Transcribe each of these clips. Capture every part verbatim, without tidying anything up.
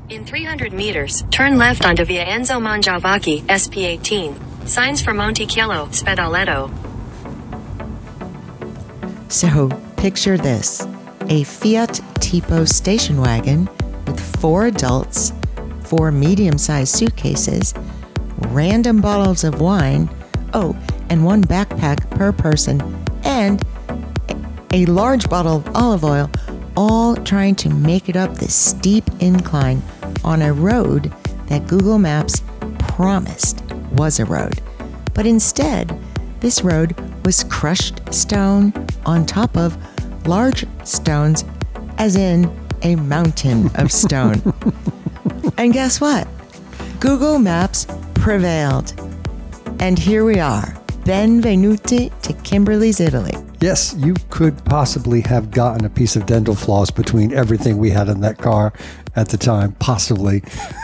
In three hundred meters, turn left onto Via Enzo Mangiavacchi, S P eighteen. Signs for Montichiello, Spedaletto. So, picture this. A Fiat Tipo station wagon with four adults, four medium-sized suitcases, random bottles of wine, oh, and one backpack per person, and a large bottle of olive oil, all trying to make it up this steep incline on a road that Google Maps promised was a road. But instead, this road was crushed stone on top of large stones, as in a mountain of stone. And guess what? Google Maps prevailed. And here we are. Benvenuti to Kimberly's Italy. Yes, you could possibly have gotten a piece of dental floss between everything we had in that car at the time, possibly.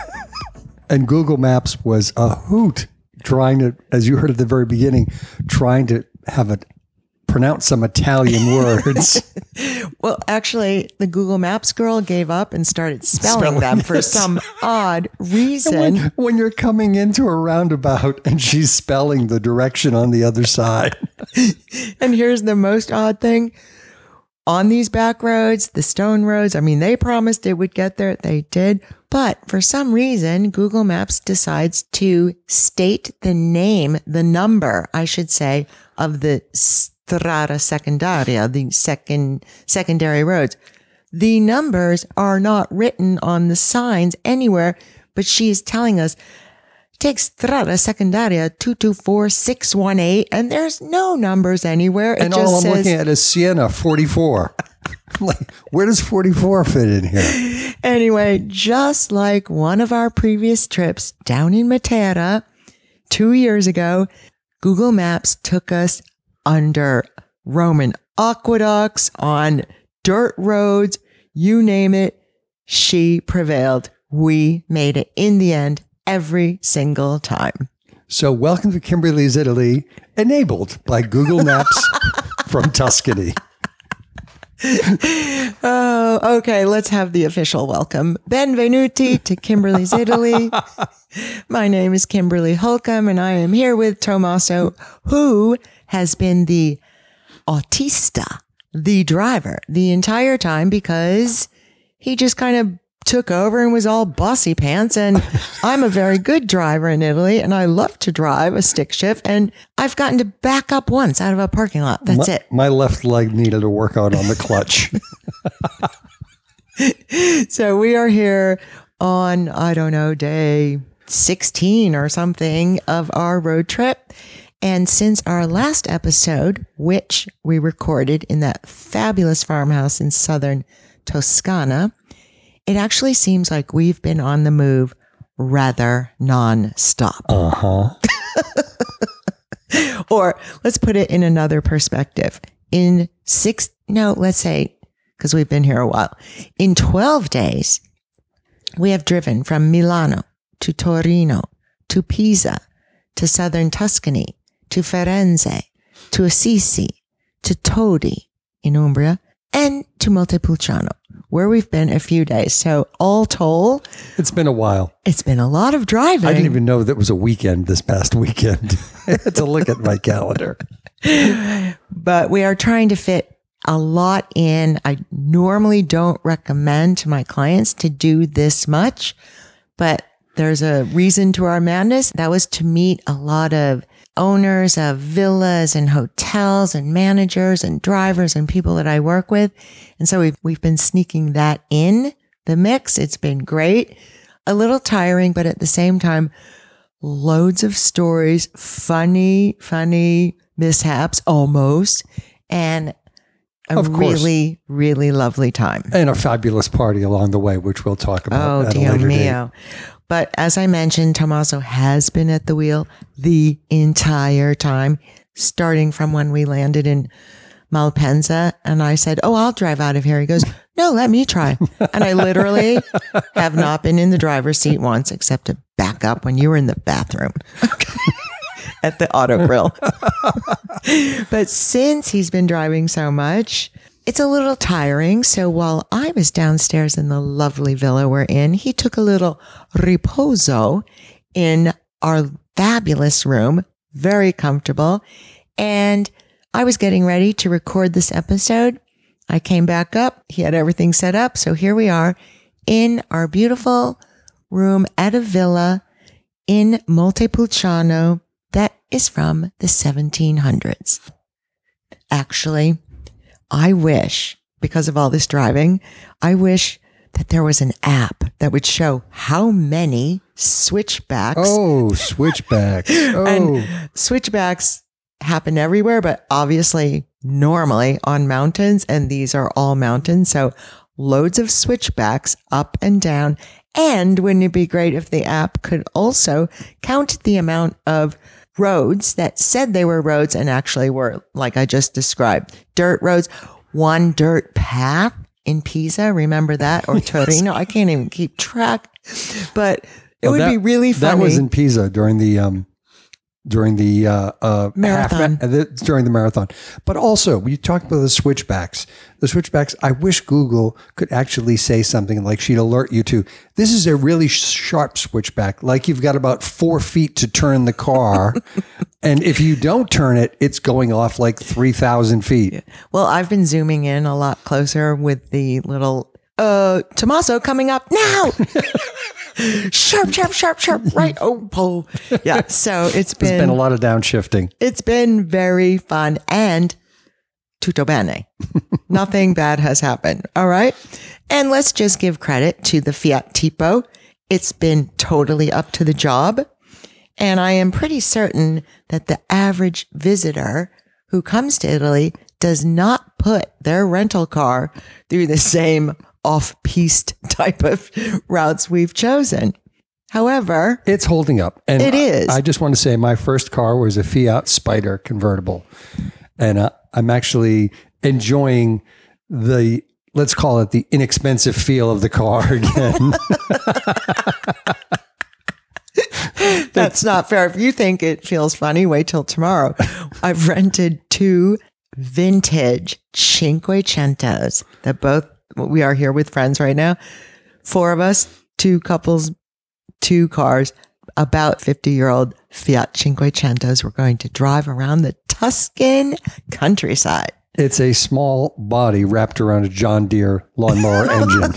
And Google Maps was a hoot, trying to, as you heard at the very beginning, trying to have it pronounce some Italian words. Well, actually, the Google Maps girl gave up and started spelling, spelling them for yes. some odd reason. When, when you're coming into a roundabout and she's spelling the direction on the other side. And here's the most odd thing. On these back roads, the stone roads, I mean, they promised it would get there. They did. But for some reason, Google Maps decides to state the name, the number, I should say, of the strada secondaria, the second secondary roads. The numbers are not written on the signs anywhere, but she is telling us, take strada secondaria two two four six one eight, and there's no numbers anywhere. It and just all I'm says, looking at is Siena forty-four. Like, where does forty-four fit in here? Anyway, just like one of our previous trips down in Matera two years ago, Google Maps took us under Roman aqueducts, on dirt roads, you name it. She prevailed. We made it in the end every single time. So welcome to Kimberly's Italy, enabled by Google Maps from Tuscany. Oh, okay. Let's have the official welcome. Benvenuti to Kimberly's Italy. My name is Kimberly Holcomb, and I am here with Tommaso, who has been the autista, the driver, the entire time because he just kind of took over and was all bossy pants. And I'm a very good driver in Italy, and I love to drive a stick shift. And I've gotten to back up once out of a parking lot. That's my, it. My left leg needed a workout on the clutch. So we are here on, I don't know, day sixteen or something of our road trip. And since our last episode, which we recorded in that fabulous farmhouse in southern Toscana, it actually seems like we've been on the move rather non-stop. Uh-huh. Or let's put it in another perspective. In six, no, let's say, because we've been here a while. In twelve days, we have driven from Milano to Torino, to Pisa, to southern Tuscany, to Firenze, to Assisi, to Todi in Umbria, and to Montepulciano, where we've been a few days. So all told, it's been a while. It's been a lot of driving. I didn't even know that was a weekend this past weekend. I had to look at my calendar. But we are trying to fit a lot in. I normally don't recommend to my clients to do this much, but there's a reason to our madness. That was to meet a lot of owners of villas and hotels and managers and drivers and people that I work with. And so we've, we've been sneaking that in the mix. It's been great, a little tiring, but at the same time, loads of stories, funny, funny mishaps almost, and a of course. really, really lovely time. And a fabulous party along the way, which we'll talk about oh, at a Dio later mio. date. But as I mentioned, Tommaso has been at the wheel the entire time, starting from when we landed in Malpensa. And I said, oh, I'll drive out of here. He goes, no, let me try. And I literally have not been in the driver's seat once, except to back up when you were in the bathroom at the auto grill. But since he's been driving so much, it's a little tiring. So while I was downstairs in the lovely villa we're in, he took a little riposo in our fabulous room, very comfortable. And I was getting ready to record this episode. I came back up. He had everything set up. So here we are in our beautiful room at a villa in Montepulciano that is from the seventeen hundreds. Actually, I wish, because of all this driving, I wish that there was an app that would show how many switchbacks. Oh, switchbacks. Oh, And switchbacks happen everywhere, but obviously normally on mountains, and these are all mountains. So loads of switchbacks up and down. And wouldn't it be great if the app could also count the amount of roads that said they were roads and actually were, like I just described, dirt roads, one dirt path in Pisa. Remember that? Or Torino. I can't even keep track, but it Oh, would that- be really funny. That was in Pisa during the um, during the uh, uh, Marathon. half, uh, the- during the marathon. But also, when you talk about the switchbacks, the switchbacks. I wish Google could actually say something like she'd alert you to this is a really sharp switchback. Like you've got about four feet to turn the car, and if you don't turn it, it's going off like three thousand feet. Well, I've been zooming in a lot closer with the little, uh, Tommaso coming up now. Sharp, sharp, sharp, sharp, right. Oh, oh. Yeah. So it's There's been, been a lot of downshifting. it's been very fun and tutto bene. Nothing bad has happened. All right. And let's just give credit to the Fiat Tipo. It's been totally up to the job. And I am pretty certain that the average visitor who comes to Italy does not put their rental car through the same off-piste type of routes we've chosen. However, It's holding up. And It is. I, I just want to say my first car was a Fiat Spider convertible. And uh, I'm actually enjoying the, let's call it the inexpensive feel of the car again. that's not fair. If you think it feels funny, wait till tomorrow. I've rented two vintage Cinquecentos that both, we are here with friends right now. Four of us, two couples, two cars, about fifty year old Fiat Cinquecentos. We're going to drive around the Tuscan countryside. It's a small body wrapped around a John Deere lawnmower engine.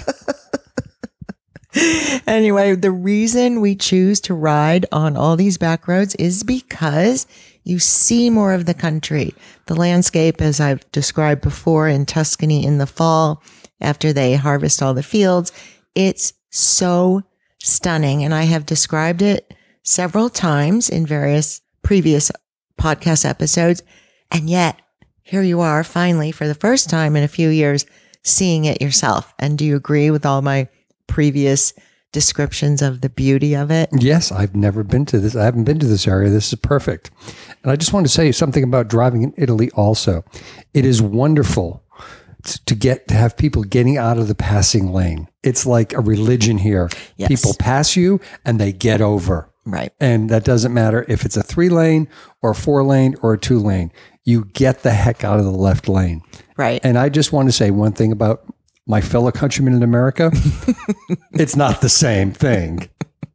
Anyway, the reason we choose to ride on all these back roads is because you see more of the country. The landscape, as I've described before in Tuscany in the fall, after they harvest all the fields, it's so stunning. And I have described it several times in various previous podcast episodes. And yet, here you are finally for the first time in a few years seeing it yourself. And do you agree with all my previous descriptions of the beauty of it? Yes, I've never been to this. I haven't been to this area. This is perfect. And I just want to say something about driving in Italy also. It is wonderful to get to have people getting out of the passing lane. It's like a religion here. Yes. People pass you and they get over. Right. And that doesn't matter if it's a three lane or a four lane or a two lane. You get the heck out of the left lane. Right. And I just want to say one thing about my fellow countrymen in America. It's not the same thing.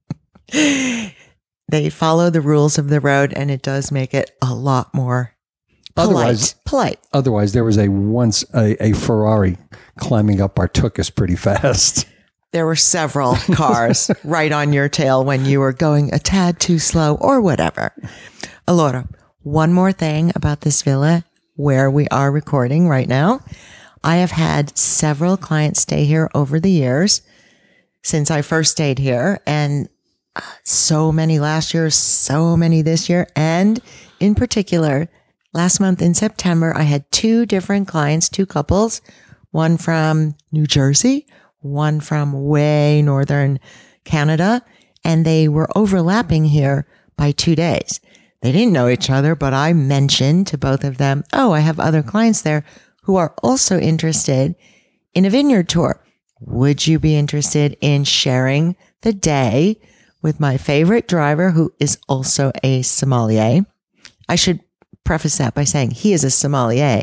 They follow the rules of the road, and it does make it a lot more polite. Otherwise- polite. Otherwise, there was a once a, a Ferrari climbing up our Tuckus pretty fast. There were several cars right on your tail when you were going a tad too slow or whatever. Allora, one more thing about this villa where we are recording right now. I have had several clients stay here over the years since I first stayed here, and so many last year, so many this year. And in particular, last month in September, I had two different clients, two couples, one from New Jersey, one from way northern Canada, and they were overlapping here by two days. They didn't know each other, but I mentioned to both of them, oh, I have other clients there who are also interested in a vineyard tour. Would you be interested in sharing the day with my favorite driver, who is also a sommelier? I should preface that by saying he is a sommelier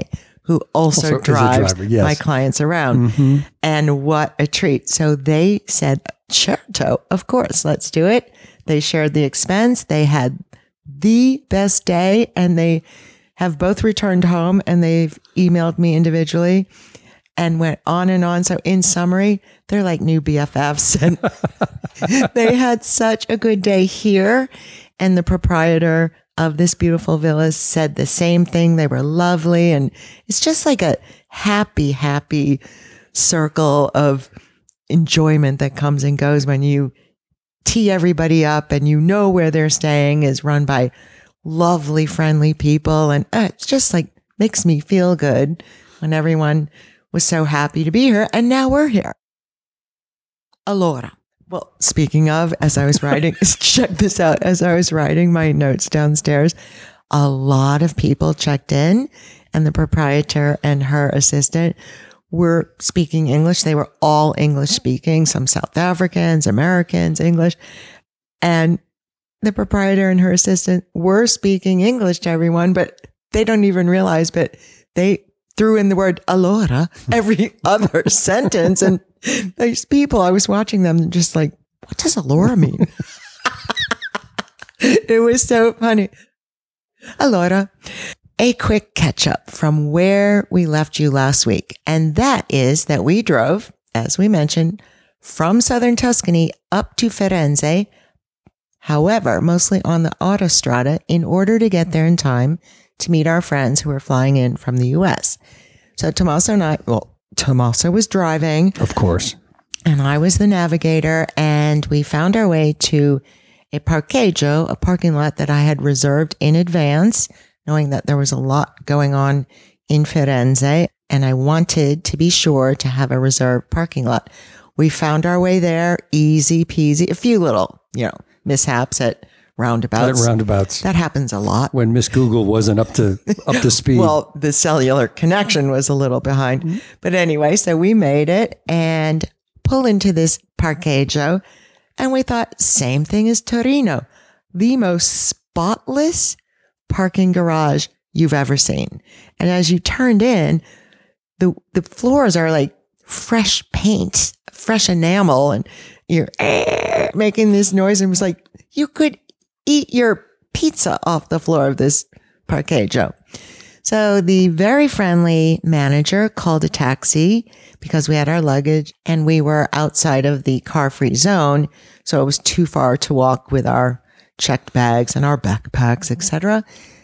who also, Also is a drives driver, yes. my clients around. Mm-hmm. And what a treat. So they said, Certo, of course, let's do it. They shared the expense. They had the best day, and they have both returned home, and they've emailed me individually and went on and on. So in summary, they're like new B F Fs, and they had such a good day here. And the proprietor of this beautiful villa said the same thing. They were lovely. And it's just like a happy, happy circle of enjoyment that comes and goes when you tee everybody up and you know where they're staying is run by lovely, friendly people. And uh, it's just like makes me feel good when everyone was so happy to be here. And now we're here. Allora. Well, speaking of, as I was writing, check this out. As I was writing my notes downstairs, a lot of people checked in, and the proprietor and her assistant were speaking English. They were all English speaking, some South Africans, Americans, English. And the proprietor and her assistant were speaking English to everyone, but they don't even realize, but they threw in the word allora every other sentence. And these people, I was watching them just like, what does allora mean? It was so funny. Allora, a quick catch up from where we left you last week. And that is that we drove, as we mentioned, from southern Tuscany up to Firenze. However, mostly on the autostrada in order to get there in time to meet our friends who were flying in from the U S. So Tommaso and I, well, Tommaso was driving. Of course. And I was the navigator, and we found our way to a parcheggio, a parking lot that I had reserved in advance, knowing that there was a lot going on in Firenze, and I wanted to be sure to have a reserved parking lot. We found our way there, easy peasy, a few little, you know, mishaps at roundabouts. At roundabouts. That happens a lot. When Miss Google wasn't up to up to speed. Well, the cellular connection was a little behind. Mm-hmm. But anyway, so we made it and pull into this parcheggio. And we thought, same thing as Torino, the most spotless parking garage you've ever seen. And as you turned in, the the floors are like fresh paint, fresh enamel, and you're eh, making this noise. And it was like, you could eat your pizza off the floor of this parcheggio. So the very friendly manager called a taxi because we had our luggage and we were outside of the car-free zone. So it was too far to walk with our checked bags and our backpacks, et cetera.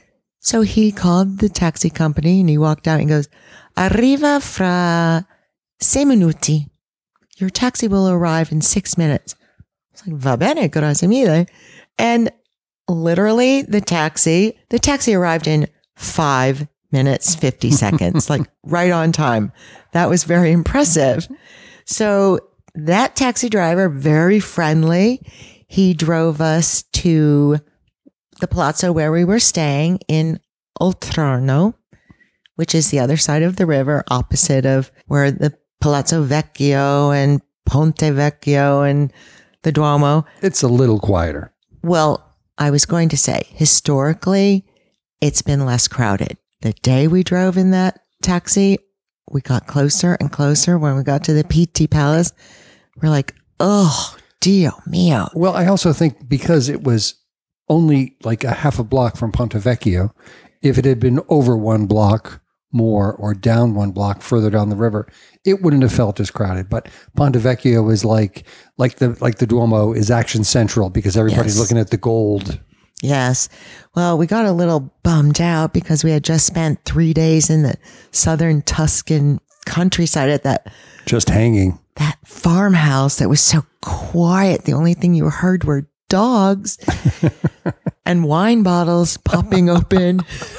So he called the taxi company and he walked out and goes, "Arriva fra sei minuti. Your taxi will arrive in six minutes." I was like, "Va bene, grazie mille." And literally the taxi, the taxi arrived in five minutes, fifty seconds, like right on time. That was very impressive. So that taxi driver, very friendly. He drove us to the palazzo where we were staying in Oltrarno, which is the other side of the river, opposite of where the Palazzo Vecchio and Ponte Vecchio and the Duomo. It's a little quieter. Well, I was going to say, historically, it's been less crowded. The day we drove in that taxi, we got closer and closer. When we got to the Pitti Palace, we're like, oh, Dio mio. Well, I also think because it was only like a half a block from Ponte Vecchio, if it had been over one block more or down one block further down the river, it wouldn't have felt as crowded. But Ponte Vecchio is like like the like the Duomo is action central because everybody's Yes. looking at the gold. Yes. Well, we got a little bummed out because we had just spent three days in the southern Tuscan countryside at that Just hanging. that farmhouse that was so quiet. The only thing you heard were dogs and wine bottles popping open.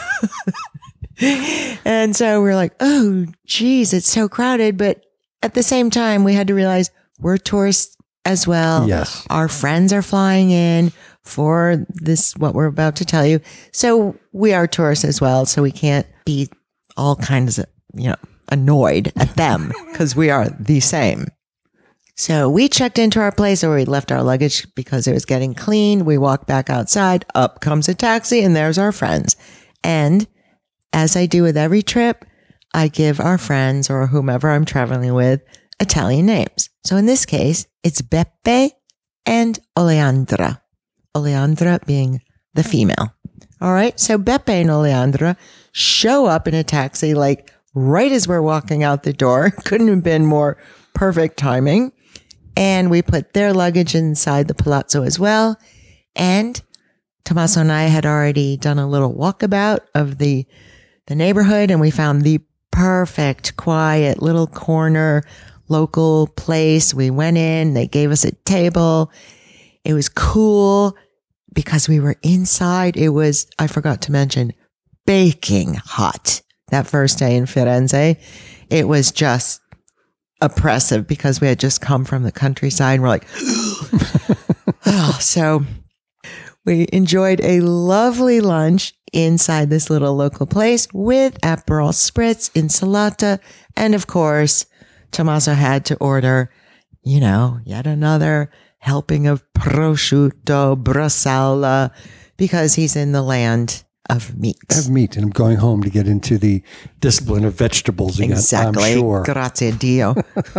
And so we're like, oh, geez, it's so crowded. But at the same time, we had to realize we're tourists as well. Yes. Our friends are flying in for this, what we're about to tell you. So we are tourists as well. So we can't be all kinds of, you know, annoyed at them because we are the same. So we checked into our place where we left our luggage because it was getting clean. We walked back outside. Up comes a taxi and there's our friends. And as I do with every trip, I give our friends or whomever I'm traveling with Italian names. So in this case, it's Beppe and Oleandra. Oleandra being the female. All right. So Beppe and Oleandra show up in a taxi like right as we're walking out the door. Couldn't have been more perfect timing. And we put their luggage inside the palazzo as well. And Tommaso and I had already done a little walkabout of the, the neighborhood, and we found the perfect, quiet little corner local place. We went in, they gave us a table. It was cool because we were inside. It was, I forgot to mention, baking hot that first day in Firenze. It was just oppressive because we had just come from the countryside and we're like, oh, so we enjoyed a lovely lunch inside this little local place with Aperol Spritz, Insalata, and of course, Tommaso had to order, you know, yet another helping of prosciutto, bresaola, because he's in the land of meat. Of meat, and I'm going home to get into the discipline of vegetables again, Exactly. I'm sure. Grazie Dio.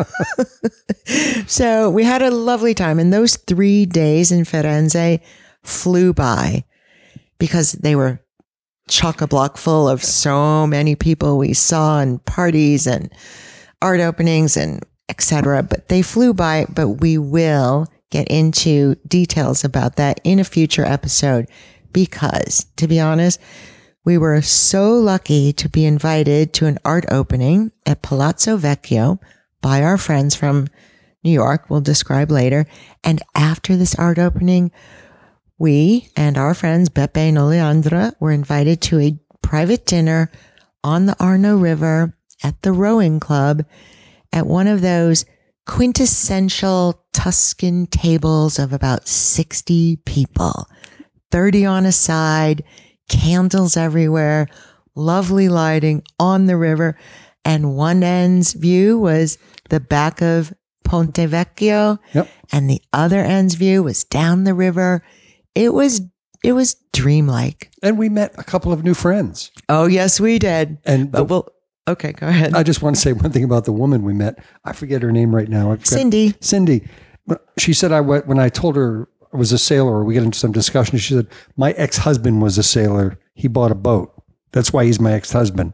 So we had a lovely time, and those three days in Firenze flew by because they were chock-a-block full of so many people we saw and parties and art openings and et cetera. But they flew by, but we will get into details about that in a future episode because, to be honest, we were so lucky to be invited to an art opening at Palazzo Vecchio by our friends from New York. We'll describe later. And after this art opening, we and our friends Beppe and Oleandra were invited to a private dinner on the Arno River at the Rowing Club at one of those quintessential Tuscan tables of about sixty people, thirty on a side, candles everywhere, lovely lighting on the river. And one end's view was the back of Ponte Vecchio, Yep. and the other end's view was down the river. It was, it was dreamlike. And we met a couple of new friends. Oh, yes, we did. And But we'll, okay, go ahead. I just want to say one thing about the woman we met. I forget her name right now. I forgot- Cindy. Cindy. She said, I went, when I told her I was a sailor, we get into some discussion, she said, my ex-husband was a sailor. He bought a boat. That's why he's my ex-husband.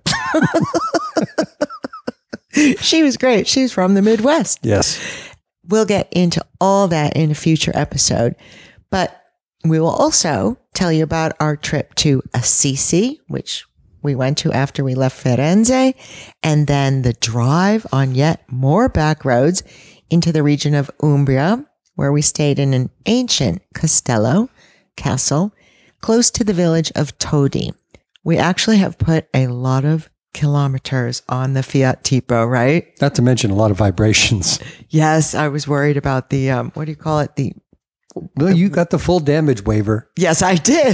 She was great. She's from the Midwest. Yes. We'll get into all that in a future episode. But we will also tell you about our trip to Assisi, which we went to after we left Firenze, and then the drive on yet more back roads into the region of Umbria, where we stayed in an ancient castello, castle, close to the village of Todi. We actually have put a lot of kilometers on the Fiat Tipo, right? Not to mention a lot of vibrations. Yes, I was worried about the, um, what do you call it? The Well, you got the full damage waiver. Yes, I did.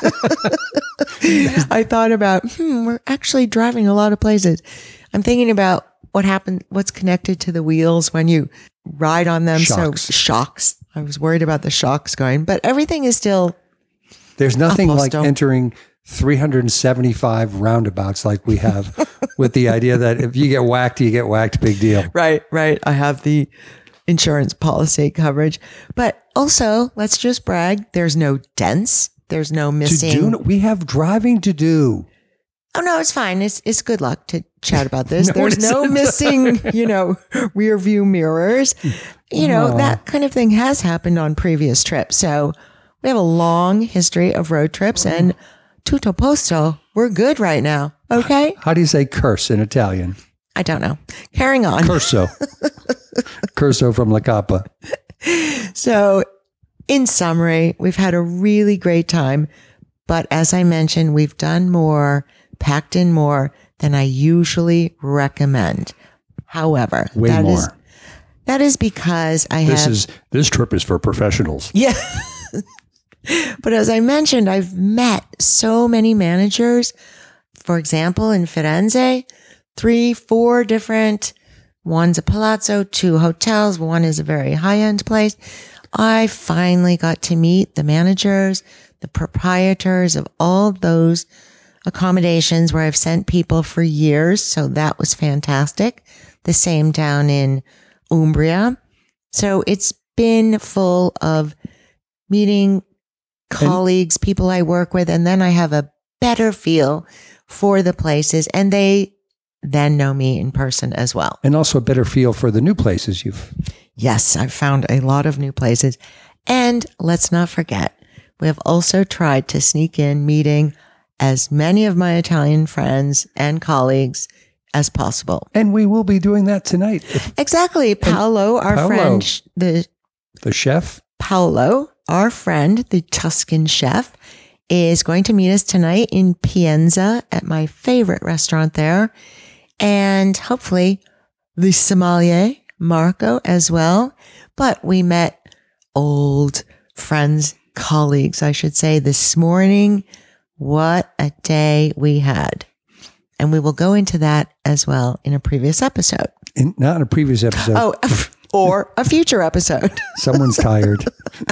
I thought about, hmm, we're actually driving a lot of places. I'm thinking about what happened, what's connected to the wheels when you ride on them. Shocks. So shocks. I was worried about the shocks going, but everything is still, There's nothing A like posto. entering three hundred seventy-five roundabouts like we have with the idea that if you get whacked, you get whacked, big deal. right, right. I have the insurance policy coverage, but also let's just brag. There's no dents. There's no To missing. do, we have driving to do. Oh no, it's fine. It's it's good luck to chat about this. No, There's it no isn't. missing, you know, rear view mirrors. You know, Aw. that kind of thing has happened on previous trips. So we have a long history of road trips, and tutto posto, we're good right now. Okay? How do you say curse in Italian? I don't know. Carrying on. Curso. Curso from La Capa. So in summary, we've had a really great time. But as I mentioned, we've done more, packed in more than I usually recommend. However, Way that more. is that is because I This have is this trip is for professionals. yeah. But as I mentioned, I've met so many managers. For example, in Firenze, three, four different. One's a palazzo, two hotels. One is a very high-end place. I finally got to meet the managers, the proprietors of all those accommodations where I've sent people for years. So that was fantastic. The same down in Umbria. So it's been full of meeting colleagues, and people I work with, and then I have a better feel for the places, and they then know me in person as well. And also a better feel for the new places you've... Yes, I've found a lot of new places. And let's not forget, we have also tried to sneak in meeting as many of my Italian friends and colleagues as possible. And we will be doing that tonight. Exactly. Paolo, our Paolo, friend, the the chef. Paolo, our friend, the Tuscan chef, is going to meet us tonight in Pienza at my favorite restaurant there. And hopefully the sommelier, Marco, as well. But we met old friends, colleagues, I should say, this morning. What a day we had. And we will go into that as well in a previous episode. In, not in a previous episode. Oh, or a future episode. Someone's tired.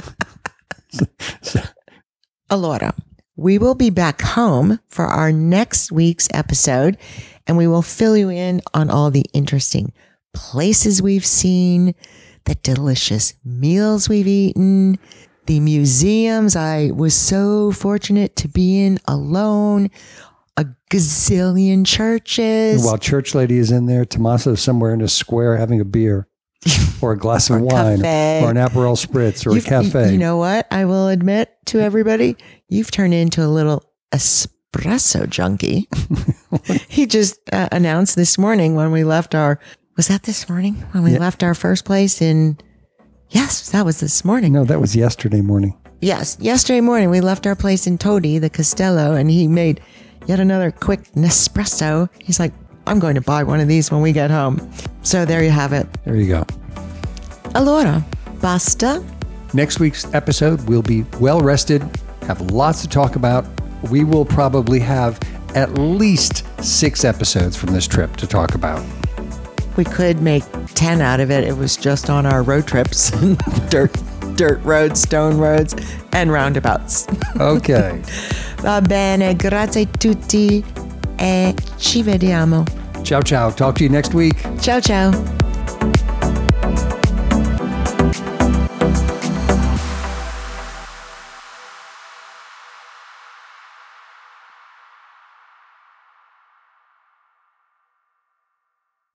Allora, we will be back home for our next week's episode, and we will fill you in on all the interesting places we've seen, the delicious meals we've eaten, the museums I was so fortunate to be in alone, a gazillion churches. While Church Lady is in there, Tommaso's somewhere in a square having a beer or a glass of wine cafe. or an Aperol Spritz or You've- a cafe. You know what? I will admit to everybody, you've turned into a little espresso junkie. He just uh, announced this morning when we left our, was that this morning? When we Yeah. left our first place in, yes, that was this morning. No, that was yesterday morning. Yes, yesterday morning we left our place in Todi, the Castello, and he made yet another quick Nespresso. He's like, I'm going to buy one of these when we get home. So there you have it. There you go. Allora, basta. Next week's episode, we'll be well rested, have lots to talk about. We will probably have at least six episodes from this trip to talk about. We could make ten out of it. It was just on our road trips, dirt, dirt roads, stone roads, and roundabouts. Okay. Va bene, grazie tutti e ci vediamo. Ciao, ciao. Talk to you next week. Ciao, ciao.